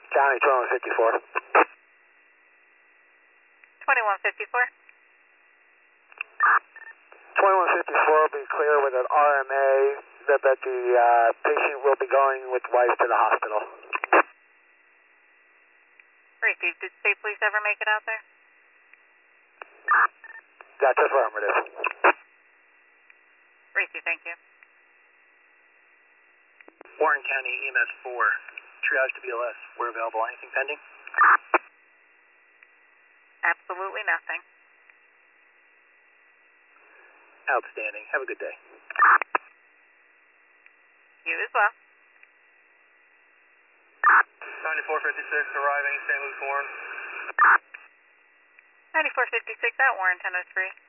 County 2154. 2154. 2154 will be clear with an RMA that the patient will be going with wife to the hospital. Received. Did state police ever make it out there? That's affirmative. Received, thank you. Warren County EMS 4, triage to BLS. We're available. Anything pending? Absolutely nothing. Outstanding. Have a good day. You as well. 9456 arriving St. Louis Warren. 9456 at Warren 1003.